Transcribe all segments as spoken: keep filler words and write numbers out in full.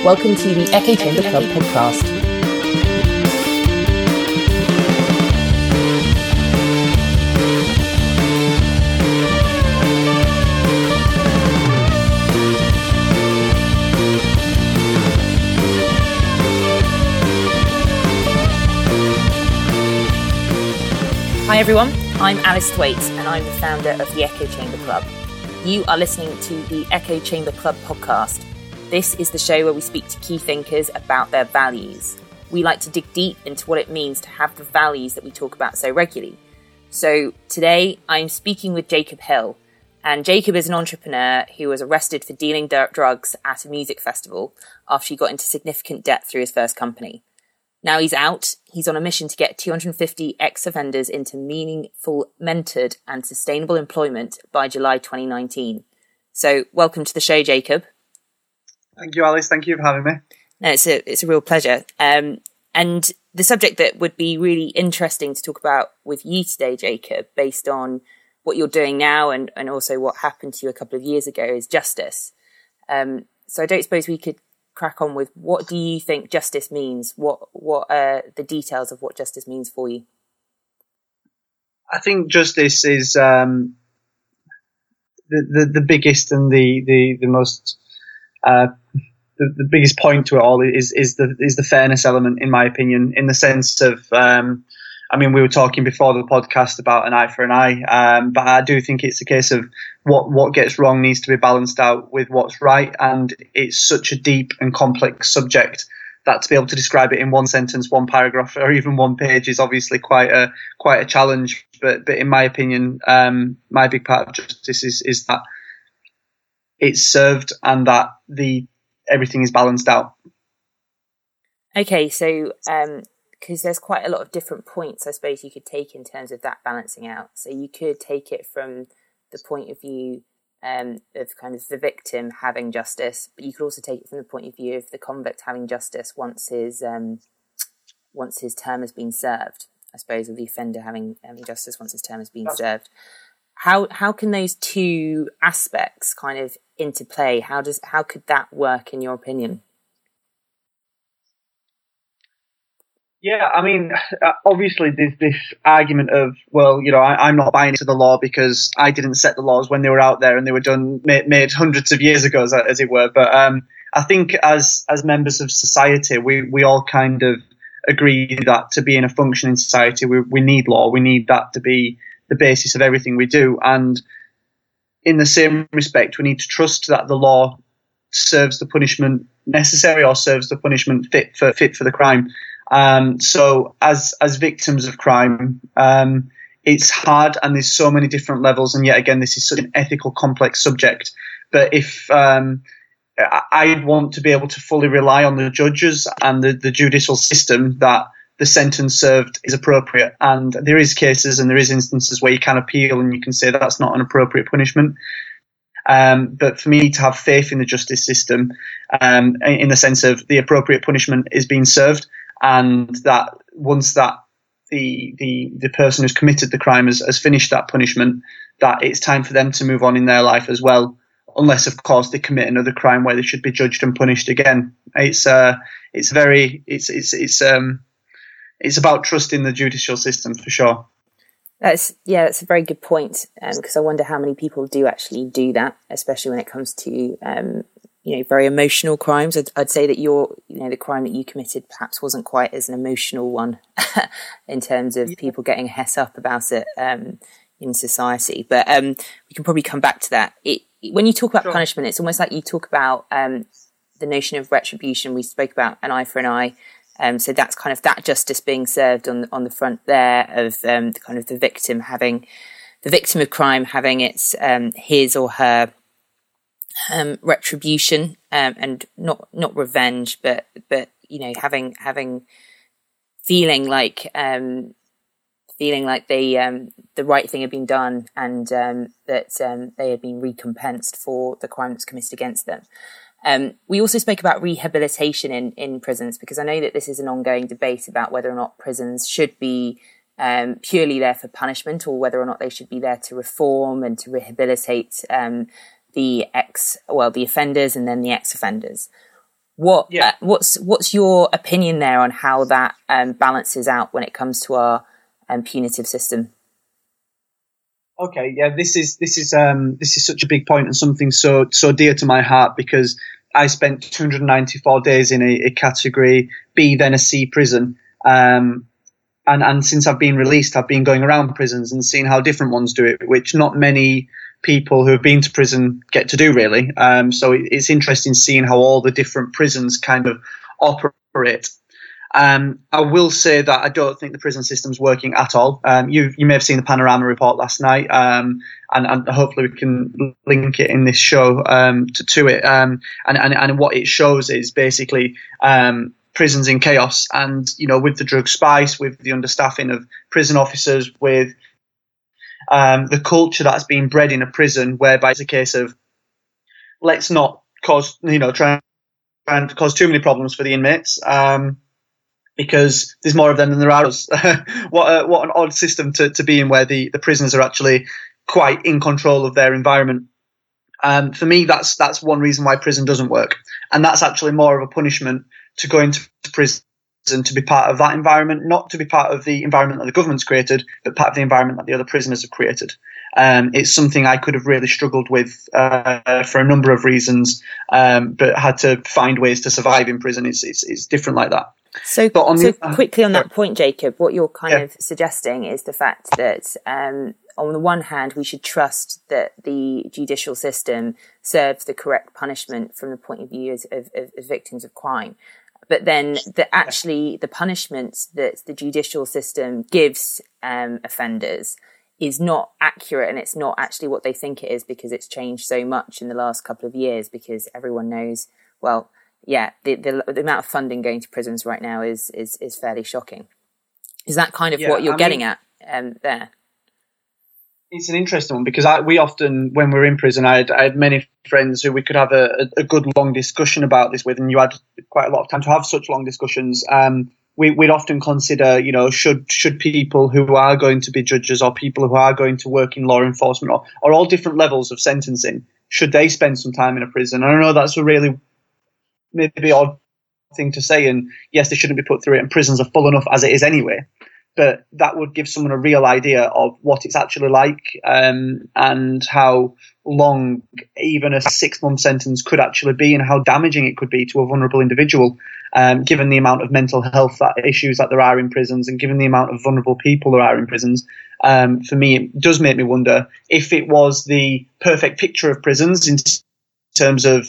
Welcome to the Echo Chamber Club podcast. Hi everyone, I'm Alice Thwaite and I'm the founder of the Echo Chamber Club. You are listening to the Echo Chamber Club podcast. This is the show where we speak to key thinkers about their values. We like to dig deep into what it means to have the values that we talk about so regularly. So today I'm speaking with Jacob Hill, and Jacob is an entrepreneur who was arrested for dealing dirt drugs at a music festival after he got into significant debt through his first company. Now he's out, he's on a mission to get two hundred fifty ex-offenders into meaningful, mentored and sustainable employment by July twenty nineteen. So welcome to the show, Jacob. Thank you, Alice. Thank you for having me. No, it's a, it's a real pleasure. Um, and the subject that would be really interesting to talk about with you today, Jacob, based on what you're doing now and, and also what happened to you a couple of years ago, is justice. Um, so I don't suppose we could crack on with, what do you think justice means? What what are the details of what justice means for you? I think justice is um, the, the the biggest and the the the most uh, the, the biggest point to it all is is the is the fairness element, in my opinion, in the sense of um, I mean, we were talking before the podcast about an eye for an eye, um, but I do think it's a case of what what gets wrong needs to be balanced out with what's right, and it's such a deep and complex subject that to be able to describe it in one sentence, one paragraph, or even one page is obviously quite a quite a challenge. But but in my opinion, um, my big part of justice is is that it's served and that the everything is balanced out. Okay, so um, because there's quite a lot of different points, I suppose, you could take in terms of that balancing out. So you could take it from the point of view um, of kind of the victim having justice, but you could also take it from the point of view of the convict having justice once his um, once his term has been served, I suppose, or the offender having, having justice once his term has been That's served. How how can those two aspects kind of interplay? How does how could that work in your opinion? Yeah, I mean, obviously there's this argument of, well, you know, I, I'm not buying into the law because I didn't set the laws when they were out there and they were done made, made hundreds of years ago, as, as it were. But um, I think as as members of society, we we all kind of agree that to be in a functioning society, we we need law. We need that to be the basis of everything we do. And in the same respect, we need to trust that the law serves the punishment necessary or serves the punishment fit for fit for the crime. Um, so as, as victims of crime, um, it's hard and there's so many different levels. And yet again, this is such an ethical, complex subject. But if, um, I want to be able to fully rely on the judges and the, the judicial system that the sentence served is appropriate. And there is cases and there is instances where you can appeal and you can say that's not an appropriate punishment. Um, but for me to have faith in the justice system, um, in the sense of the appropriate punishment is being served, and that once that the the the person who's committed the crime has, has finished that punishment, that it's time for them to move on in their life as well, unless of course they commit another crime where they should be judged and punished again. It's uh it's very it's it's it's um it's about trusting the judicial system for sure. That's yeah, that's a very good point, because um, I wonder how many people do actually do that, especially when it comes to um, you know, very emotional crimes. I'd, I'd say that your, you know, the crime that you committed perhaps wasn't quite as an emotional one in terms of people getting het up about it um, in society. But um, we can probably come back to that. It, when you talk about sure. punishment, it's almost like you talk about um, the notion of retribution. We spoke about an eye for an eye. Um, so that's kind of that justice being served on on the front there of um, the kind of the victim having the victim of crime having its um, his or her um, retribution um, and not not revenge, but but you know having having feeling like um, feeling like they um, the right thing had been done and um, that um, they had been recompensed for the crime that's committed against them. Um, we also spoke about rehabilitation in, in prisons, because I know that this is an ongoing debate about whether or not prisons should be um, purely there for punishment, or whether or not they should be there to reform and to rehabilitate um, the ex, well, the offenders and then the ex-offenders. What Yeah. uh, what's what's your opinion there on how that um, balances out when it comes to our um, punitive system? Okay, yeah, this is this is um this is such a big point and something so so dear to my heart, because I spent two hundred ninety-four days in a, a category B, then a C prison. Um, and and since I've been released, I've been going around prisons and seeing how different ones do it, which not many people who have been to prison get to do, really. Um, so it, it's interesting seeing how all the different prisons kind of operate. Um, I will say that I don't think the prison system's working at all. Um, you you may have seen the Panorama report last night, um, and, and hopefully we can link it in this show um, to, to it. Um, and, and and what it shows is basically um, prisons in chaos, and you know, with the drug spice, with the understaffing of prison officers, with um, the culture that's been bred in a prison, whereby it's a case of let's not cause you know try and cause too many problems for the inmates. Um, Because there's more of them than there are us. what a, what an odd system to, to be in, where the, the prisoners are actually quite in control of their environment. Um, for me, that's that's one reason why prison doesn't work, and that's actually more of a punishment to go into prison to be part of that environment, not to be part of the environment that the government's created, but part of the environment that the other prisoners have created. Um, it's something I could have really struggled with uh, for a number of reasons, um, but had to find ways to survive in prison. It's it's, it's different like that. So, But on so the- quickly on that point, Jacob, what you're kind Yeah. of suggesting is the fact that, um, on the one hand, we should trust that the judicial system serves the correct punishment from the point of view of, of, of victims of crime. But then that actually the punishments that the judicial system gives um, offenders is not accurate, and it's not actually what they think it is, because it's changed so much in the last couple of years, because everyone knows, well, yeah, the, the the amount of funding going to prisons right now is is is fairly shocking. Is that kind of Yeah, what you're I getting mean, at um, there? It's an interesting one, because I, we often, when we were in prison, I had, I had many friends who we could have a, a good long discussion about this with, and you had quite a lot of time to have such long discussions. Um, we, we'd often consider, you know, should should people who are going to be judges, or people who are going to work in law enforcement, or, or all different levels of sentencing, should they spend some time in a prison? And I know that's a really maybe odd thing to say, and yes, they shouldn't be put through it, and prisons are full enough as it is anyway. But that would give someone a real idea of what it's actually like, um, and how long even a six-month sentence could actually be, and how damaging it could be to a vulnerable individual, um, given the amount of mental health that, issues that there are in prisons, and given the amount of vulnerable people there are in prisons. Um, for me, it does make me wonder if it was the perfect picture of prisons in terms of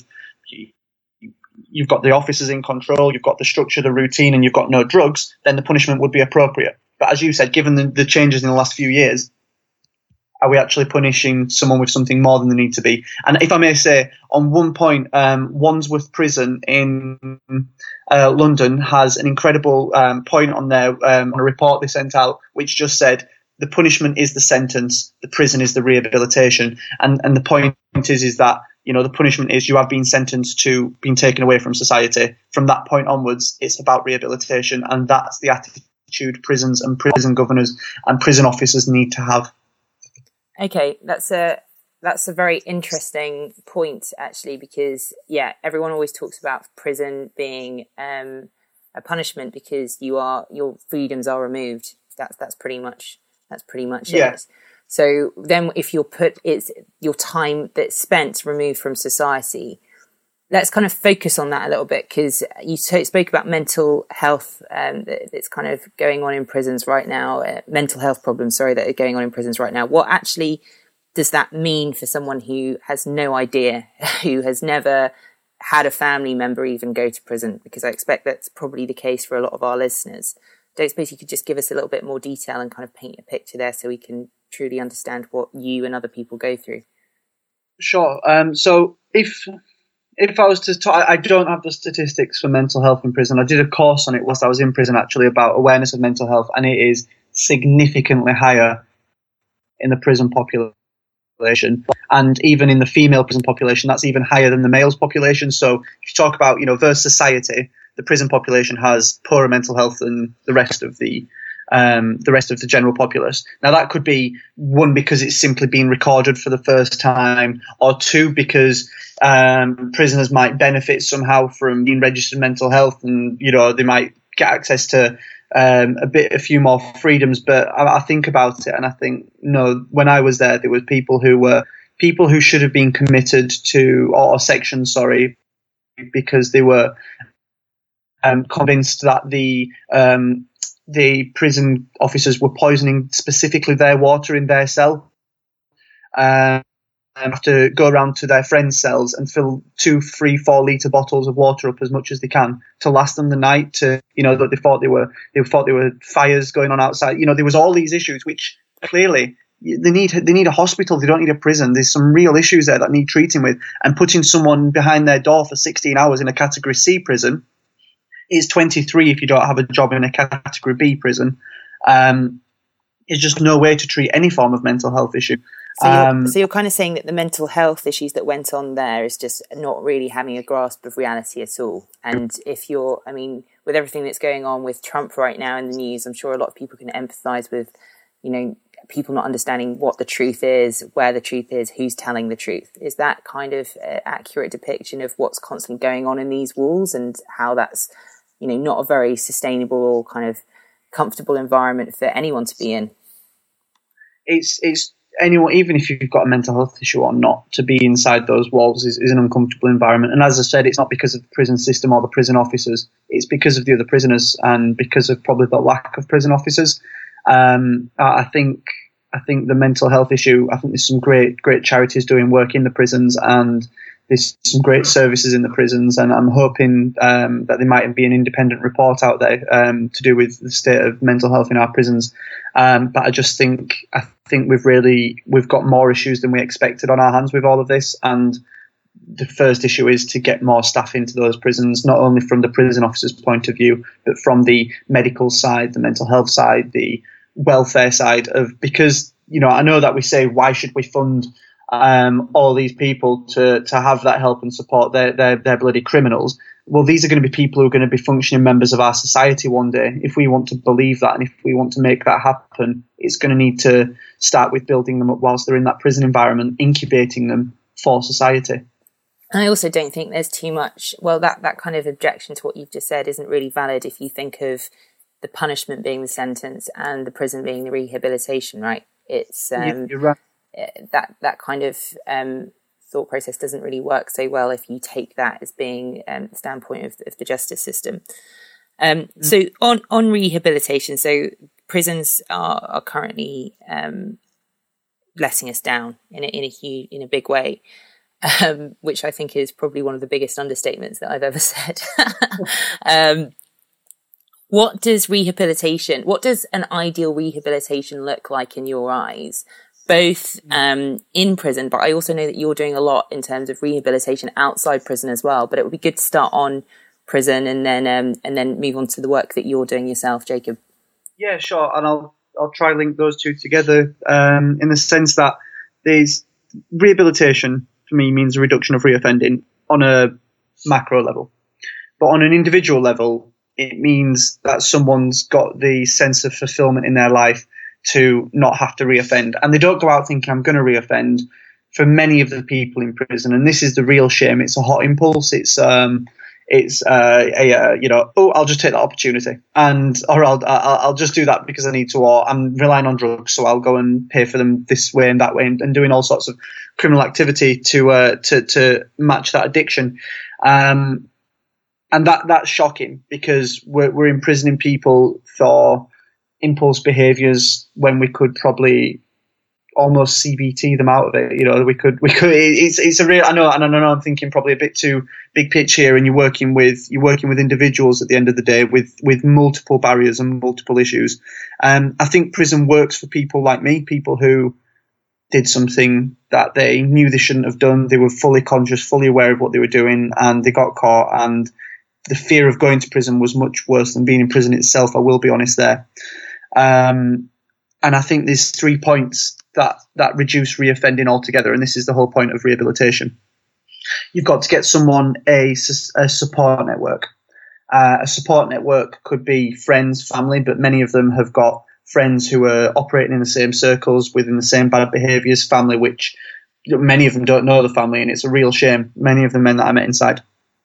you've got the officers in control, you've got the structure, the routine, and you've got no drugs, then the punishment would be appropriate. But as you said, given the, the changes in the last few years, are we actually punishing someone with something more than they need to be? And if I may say, on one point, um, Wandsworth Prison in uh, London has an incredible um, point on there, um, on a report they sent out, which just said the punishment is the sentence, the prison is the rehabilitation. And and the point is, is that, you know, the punishment is you have been sentenced to being taken away from society. From that point onwards, it's about rehabilitation, and that's the attitude prisons and prison governors and prison officers need to have. Okay, that's a that's a very interesting point, actually, because yeah, everyone always talks about prison being um, a punishment because you are your freedoms are removed. That's that's pretty much that's pretty much yeah. it. So then, if you're put, it's your time that's spent removed from society. Let's kind of focus on that a little bit, because you spoke about mental health um, that's kind of going on in prisons right now, uh, mental health problems, sorry, that are going on in prisons right now. What actually does that mean for someone who has no idea, who has never had a family member even go to prison? Because I expect that's probably the case for a lot of our listeners. Don't suppose you could just give us a little bit more detail and kind of paint a picture there so we can truly understand what you and other people go through? Sure. Um, so if... If I was to talk, I don't have the statistics for mental health in prison. I did a course on it whilst I was in prison, actually, about awareness of mental health, and it is significantly higher in the prison population. And even in the female prison population, that's even higher than the male's population. So if you talk about, you know, versus society, the prison population has poorer mental health than the rest of the um, the rest of the general populace. Now, that could be, one, because it's simply been recorded for the first time, or two, because um, prisoners might benefit somehow from being registered mental health, and, you know, they might get access to um, a bit, a few more freedoms. But I, I think about it, and I think, no, when I was there, there were people who were people who should have been committed to, or sections, sorry, because they were um, convinced that the um, the prison officers were poisoning specifically their water in their cell. Um, and have to go around to their friends' cells and fill two, three, four litre bottles of water up as much as they can to last them the night. To, you know, that they thought they were, they thought there were fires going on outside. You know, there was all these issues which clearly they need. They need a hospital. They don't need a prison. There's some real issues there that need treating with. And putting someone behind their door for sixteen hours in a Category C prison is twenty-three if you don't have a job in a Category B prison. Um, is just no way to treat any form of mental health issue. So you're, um, so you're kind of saying that the mental health issues that went on there is just not really having a grasp of reality at all. And if you're, I mean, with everything that's going on with Trump right now in the news, I'm sure a lot of people can empathise with, you know, people not understanding what the truth is, where the truth is, who's telling the truth. Is that kind of uh, accurate depiction of what's constantly going on in these walls, and how that's, you know, not a very sustainable or kind of comfortable environment for anyone to be in? It's, it's, anyone, even if you've got a mental health issue or not, to be inside those walls is, is an uncomfortable environment. And as I said, it's not because of the prison system or the prison officers. It's because of the other prisoners, and because of probably the lack of prison officers. Um, I think I think the mental health issue, I think there's some great, great charities doing work in the prisons, and there's some great services in the prisons, and I'm hoping um, that there might be an independent report out there um, to do with the state of mental health in our prisons. Um, but I just think I think we've really we've got more issues than we expected on our hands with all of this. And the first issue is to get more staff into those prisons, not only from the prison officers' point of view, but from the medical side, the mental health side, the welfare side of, because, you know, I know that we say, why should we fund um, all these people to, to have that help and support? They're, they're, they're bloody criminals. Well, these are going to be people who are going to be functioning members of our society one day. If we want to believe that, and if we want to make that happen, it's going to need to start with building them up whilst they're in that prison environment, incubating them for society. And I also don't think there's too much, well, that, that kind of objection to what you've just said isn't really valid if you think of the punishment being the sentence and the prison being the rehabilitation, right? It's um, You're right. that that kind of um, thought process doesn't really work so well if you take that as being um, the standpoint of, of the justice system. Um, mm. So on on rehabilitation, so prisons are, are currently um, letting us down in a, in a huge, in a big way. Um, which I think is probably one of the biggest understatements that I've ever said. um, what does rehabilitation, what does an ideal rehabilitation look like in your eyes, both um, in prison, but I also know that you're doing a lot in terms of rehabilitation outside prison as well, but it would be good to start on prison and then um, and then move on to the work that you're doing yourself, Jacob. Yeah, sure, and I'll, I'll try link those two together um, in the sense that there's rehabilitation for me means a reduction of reoffending on a macro level. But on an individual level, it means that someone's got the sense of fulfillment in their life to not have to reoffend. And they don't go out thinking, I'm going to reoffend. For many of the people in prison, and this is the real shame, it's a hot impulse. It's, um, it's uh, a, uh, you know, oh, I'll just take that opportunity, and or I'll, I'll I'll just do that because I need to, or I'm relying on drugs, so I'll go and pay for them this way and that way, and, and doing all sorts of criminal activity to uh, to to match that addiction, um, and that that's shocking because we're we're imprisoning people for impulse behaviours when we could probably almost C B T them out of it. You know, we could, we could, it's, it's a real, I know, and I know I'm thinking probably a bit too big pitch here, and you're working with, you're working with individuals at the end of the day with, with multiple barriers and multiple issues. Um, I think prison works for people like me, people who did something that they knew they shouldn't have done. They were fully conscious, fully aware of what they were doing, and they got caught, and the fear of going to prison was much worse than being in prison itself. I will be honest there. Um, and I think there's three points that, that reduce reoffending altogether, and this is the whole point of rehabilitation. You've got to get someone a, a support network. Uh, a support network could be friends, family, but many of them have got friends who are operating in the same circles within the same bad behaviours, family which many of them don't know the family, and it's a real shame, many of the men that I met inside.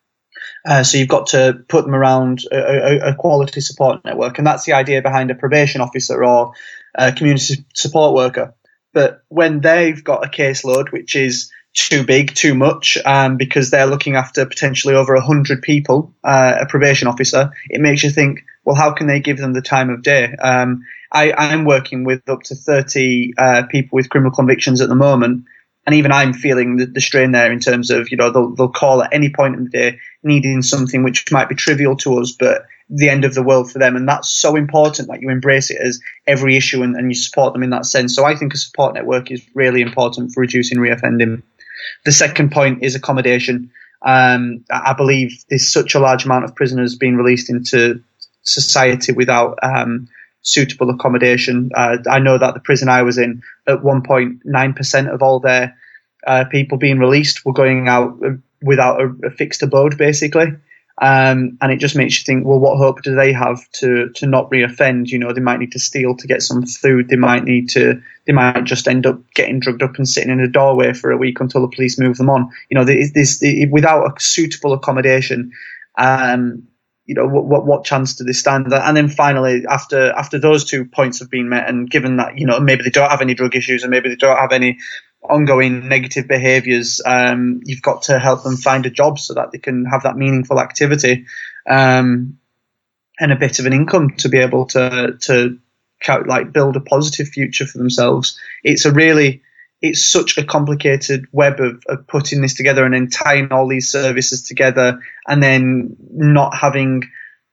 Uh, so you've got to put them around a, a, a quality support network, and that's the idea behind a probation officer or a community support worker. But when they've got a caseload which is too big, too much, um, because they're looking after potentially over one hundred people, uh, a probation officer, it makes you think, well, how can they give them the time of day? Um, I, I'm working with up to thirty uh, people with criminal convictions at the moment, and even I'm feeling the, the strain there in terms of, you know, they'll, they'll call at any point in the day needing something which might be trivial to us, but the end of the world for them. And that's so important that you embrace it as every issue and, and you support them in that sense. So I think a support network is really important for reducing reoffending. The second point is accommodation. Um, I believe there's such a large amount of prisoners being released into society without um, suitable accommodation. Uh, I know that the prison I was in, at one point nine percent of all their uh, people being released were going out without a, a fixed abode, basically. Um, and it just makes you think, well, what hope do they have to to not reoffend? You know, they might need to steal to get some food. They might need to, they might just end up getting drugged up and sitting in a doorway for a week until the police move them on. You know, this, this, without a suitable accommodation, um, you know, what, what what chance do they stand? And then finally, after after those two points have been met, and given that, you know, maybe they don't have any drug issues and maybe they don't have any ongoing negative behaviours, um, you've got to help them find a job so that they can have that meaningful activity um, and a bit of an income to be able to to like build a positive future for themselves. It's a really, it's such a complicated web of, of putting this together and then tying all these services together, and then not having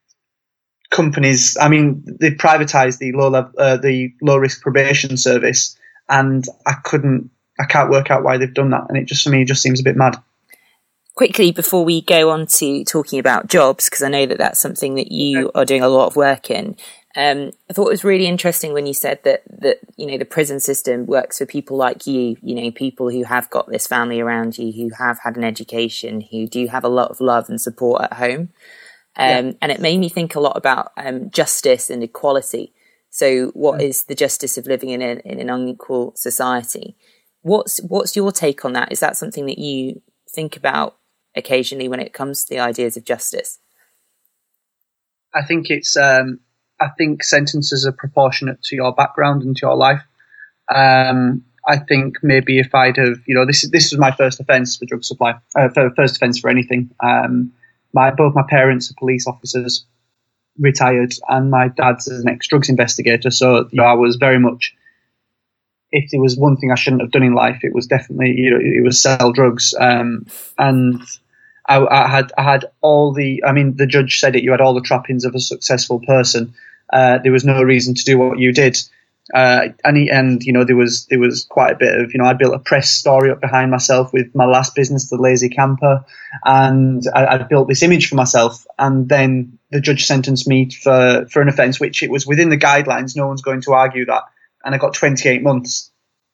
companies. I mean, they privatised the low level, uh, the low risk probation service, and I couldn't. I can't work out why they've done that, and it just, for me, just seems a bit mad. Quickly, before we go on to talking about jobs, because I know that that's something that you are doing a lot of work in, um, I thought it was really interesting when you said that, that, you know, the prison system works for people like you, you know, people who have got this family around you, who have had an education, who do have a lot of love and support at home. Um, yeah. And it made me think a lot about um, justice and equality. So what yeah. is the justice of living in, a, in an unequal society? What's what's your take on that? Is that something that you think about occasionally when it comes to the ideas of justice? I think it's. Um, I think sentences are proportionate to your background and to your life. Um, I think maybe if I'd have, you know, this is this was my first offence for drug supply, uh, for first offence for anything. Um, my both my parents are police officers, retired, and my dad's an ex-drugs investigator. So, you know, I was very much. If there was one thing I shouldn't have done in life, it was definitely, you know, it was sell drugs. Um, and I, I had, I had all the, I mean, the judge said it, you had all the trappings of a successful person. Uh, there was no reason to do what you did. Uh, and, he, and, you know, there was, there was quite a bit of, you know, I built a press story up behind myself with my last business, the Lazy Camper. And I, I built this image for myself. And then the judge sentenced me for, for an offence, which it was within the guidelines. No one's going to argue that. And I got twenty-eight months.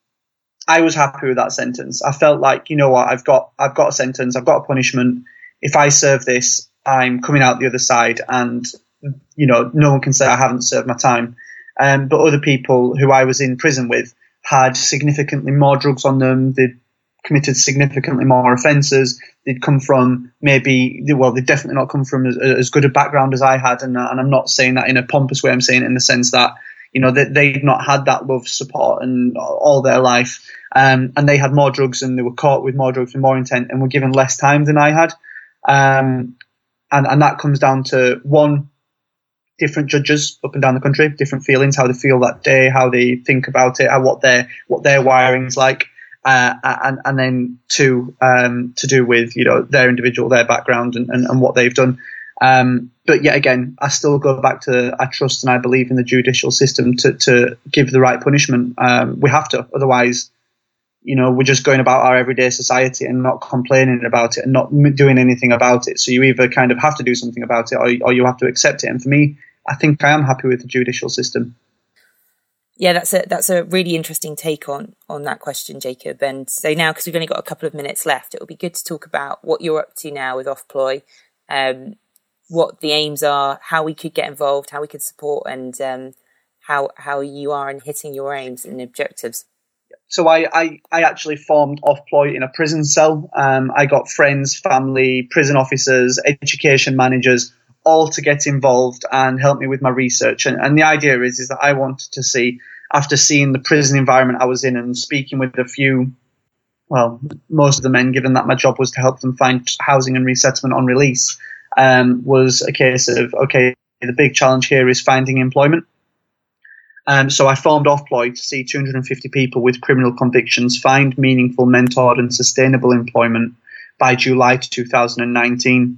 I was happy with that sentence. I felt like, you know what, I've got, I've got a sentence, I've got a punishment. If I serve this, I'm coming out the other side, and, you know, no one can say I haven't served my time. Um, but other people who I was in prison with had significantly more drugs on them. They'd committed significantly more offences. They'd come from maybe, well, they'd definitely not come from as, as good a background as I had. And, and I'm not saying that in a pompous way. I'm saying it in the sense that, you know, they, they'd not had that love, support, and all their life. Um, and they had more drugs, and they were caught with more drugs and more intent, and were given less time than I had. Um, and, and that comes down to, one, different judges up and down the country, different feelings, how they feel that day, how they think about it, how, what their what their wiring's like. Uh, and, and then two, um, to do with, you know, their individual, their background, and, and, and what they've done. Um, but yet again, I still go back to, I trust and I believe in the judicial system to, to give the right punishment. Um, we have to, otherwise, you know, we're just going about our everyday society and not complaining about it and not doing anything about it. So you either kind of have to do something about it, or, or you have to accept it. And for me, I think I am happy with the judicial system. Yeah, that's a that's a really interesting take on on that question, Jacob. And so now, because we've only got a couple of minutes left, it will be good to talk about what you're up to now with Offploy. Um, what the aims are, how we could get involved, how we could support, and um, how how you are in hitting your aims and objectives. So I, I, I actually formed Offploy in a prison cell. Um, I got friends, family, prison officers, education managers, all to get involved and help me with my research. And, and the idea is, is that I wanted to see, after seeing the prison environment I was in and speaking with a few, well, most of the men, given that my job was to help them find housing and resettlement on release, um, was a case of, okay, the big challenge here is finding employment. Um, so I formed Offploy to see two hundred fifty people with criminal convictions find meaningful, mentored and sustainable employment by July two thousand nineteen.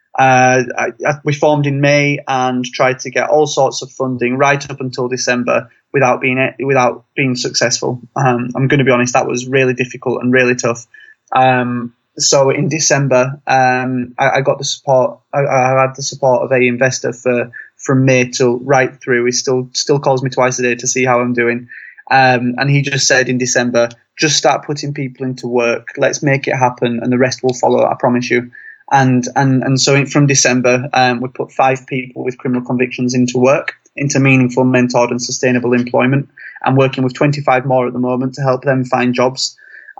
Uh, I, I, we formed in May and tried to get all sorts of funding right up until December without being without being successful. Um, I'm going to be honest, that was really difficult and really tough. Um, so in December, um, I, I got the support. I, I had the support of a investor for. From May till right through. He still still calls me twice a day to see how I'm doing. Um, and he just said in December, just start putting people into work. Let's make it happen and the rest will follow, I promise you. And and and so from December, um, we put five people with criminal convictions into work, into meaningful, mentored and sustainable employment. I'm working with twenty-five more at the moment to help them find jobs.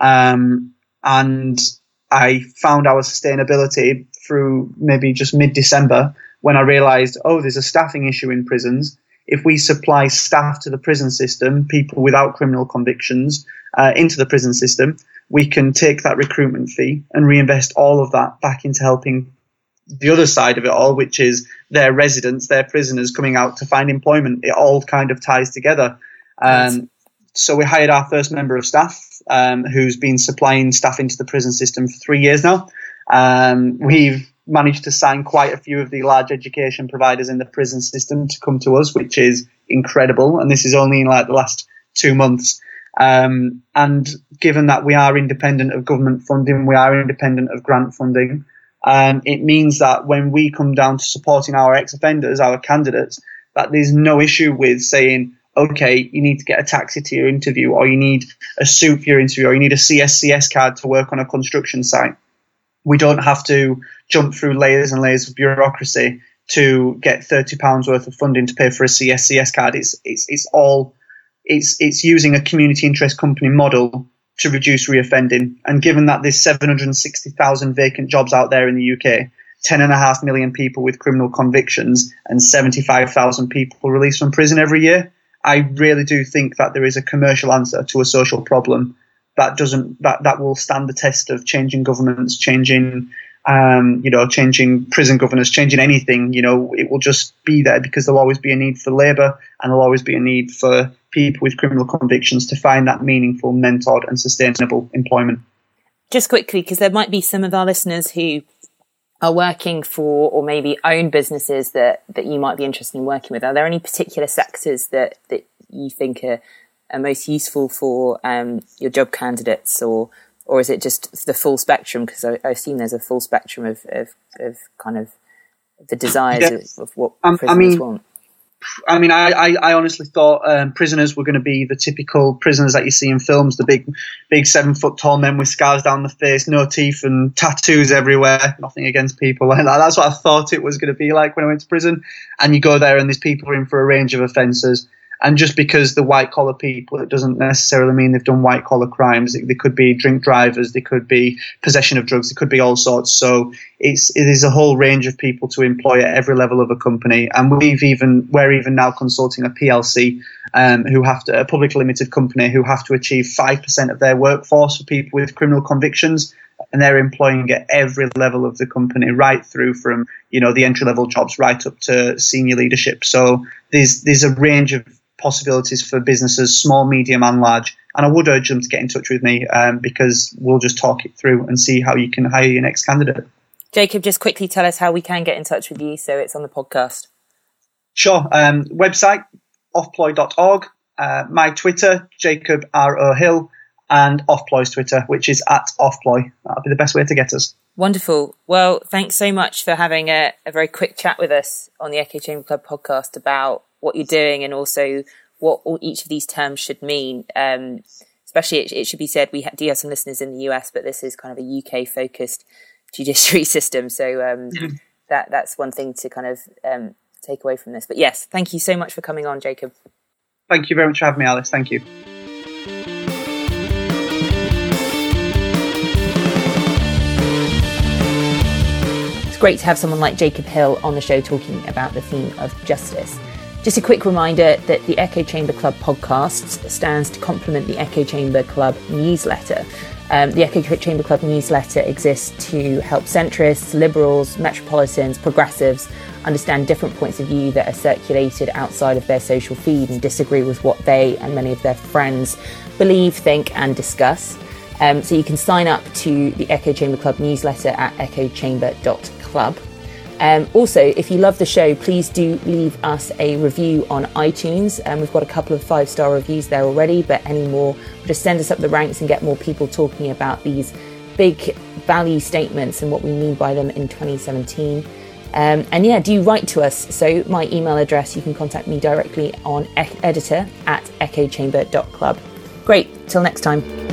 Um, and I found our sustainability through maybe just mid-December, when I realised, oh, there's a staffing issue in prisons. If we supply staff to the prison system, people without criminal convictions, uh, into the prison system, we can take that recruitment fee and reinvest all of that back into helping the other side of it all, which is their residents, their prisoners coming out to find employment. It all kind of ties together. Um, Yes. So we hired our first member of staff, um, who's been supplying staff into the prison system for three years now. Um, we've managed to sign quite a few of the large education providers in the prison system to come to us, which is incredible. And this is only in like the last two months. Um, and given that we are independent of government funding, we are independent of grant funding, um, it means that when we come down to supporting our ex-offenders, our candidates, that there's no issue with saying, okay, you need to get a taxi to your interview, or you need a suit for your interview, or you need a C S C S card to work on a construction site. We don't have to jump through layers and layers of bureaucracy to get thirty pounds worth of funding to pay for a C S C S card. It's it's it's all it's it's using a community interest company model to reduce reoffending. And given that there's seven hundred sixty thousand vacant jobs out there in the U K, ten and a half million people with criminal convictions, and seventy-five thousand people released from prison every year, I really do think that there is a commercial answer to a social problem that doesn't that, that will stand the test of changing governments, changing um, you know, changing prison governors, changing anything. You know, it will just be there because there'll always be a need for labour, and there'll always be a need for people with criminal convictions to find that meaningful, mentored and sustainable employment. Just quickly, because there might be some of our listeners who are working for or maybe own businesses that, that you might be interested in working with. Are there any particular sectors that, that you think are are most useful for um, your job candidates, or or is it just the full spectrum? Because I, I assume there's a full spectrum of, of, of kind of the desires yes. of, of what um, prisoners I mean, want. I mean, I, I, I honestly thought um, prisoners were going to be the typical prisoners that you see in films, the big, big seven foot tall men with scars down the face, no teeth and tattoos everywhere. Nothing against people like that. That's what I thought it was going to be like when I went to prison. And you go there and these people are in for a range of offences. And just because the white collar people, it doesn't necessarily mean they've done white collar crimes. They could be drink drivers, they could be possession of drugs, they could be all sorts. So it's it is a whole range of people to employ at every level of a company. And we've even we're even now consulting a P L C, um, who have to a public limited company who have to achieve five percent of their workforce for people with criminal convictions. And they're employing at every level of the company, right through from, you know, the entry level jobs right up to senior leadership. So there's there's a range of possibilities for businesses, small, medium and large. And I would urge them to get in touch with me, um, because we'll just talk it through and see how you can hire your next candidate. Jacob, just quickly tell us how we can get in touch with you so it's on the podcast. Sure. Um, website, offploy dot org. Uh, my Twitter, Jacob R. O'Hill, and Offploy's Twitter, which is at Offploy. That'll be the best way to get us. Wonderful. Well, thanks so much for having a, a very quick chat with us on the Echo Chamber Club podcast about what you're doing and also what all, each of these terms should mean. Um, especially, it, it should be said, we ha- do have some listeners in the U S, but this is kind of a U K-focused judiciary system. So um, mm-hmm. that that's one thing to kind of um, take away from this. But yes, thank you so much for coming on, Jacob. Thank you very much for having me, Alice. Thank you. It's great to have someone like Jacob Hill on the show talking about the theme of justice. Just a quick reminder that the Echo Chamber Club podcast stands to complement the Echo Chamber Club newsletter. Um, the Echo Chamber Club newsletter exists to help centrists, liberals, metropolitans, progressives understand different points of view that are circulated outside of their social feed and disagree with what they and many of their friends believe, think and discuss. Um, so you can sign up to the Echo Chamber Club newsletter at echo chamber dot club. Um, also, if you love the show, please do leave us a review on iTunes. Um, we've got a couple of five-star reviews there already, but any more, just send us up the ranks and get more people talking about these big value statements and what we mean by them in twenty seventeen. Um, and yeah, do write to us. So my email address, you can contact me directly on editor at echo chamber dot club. Great, till next time.